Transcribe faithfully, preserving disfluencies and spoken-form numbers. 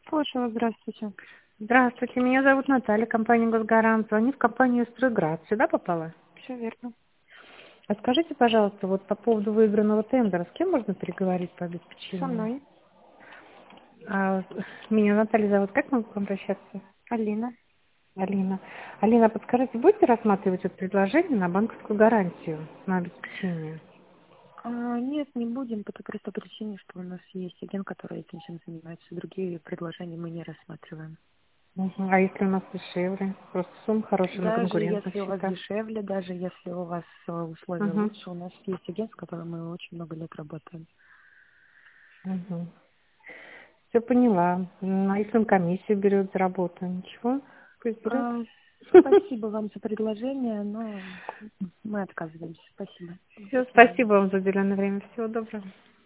Слушаю вас, здравствуйте. Здравствуйте, меня зовут Наталья, компания «Госгарант». Звоню в компанию «Стройград». Сюда попала? Все верно. А скажите, пожалуйста, вот по поводу выигранного тендера, с кем можно переговорить по Со обеспечению? мной. А, меня Наталья зовут. Как могу к вам обращаться? Алина. Алина. Алина, подскажите, будете рассматривать это предложение на банковскую гарантию на обеспечение? А, нет, не будем по той простой причине, что у нас есть агент, который этим всем занимается. Другие предложения мы не рассматриваем. Мгм. А если у нас дешевле? Просто сумма хорошая на Даже конкурентных если у вас счетах. дешевле, даже если у вас э, условия Угу. лучше, у нас есть агент, с которым мы очень много лет работаем. Угу. Все поняла. М, А если он комиссию берет за работу? Ничего? Пусть берет. А, спасибо вам за предложение, но мы отказываемся. Спасибо. Все, До свидания. спасибо вам за уделенное время. Всего доброго.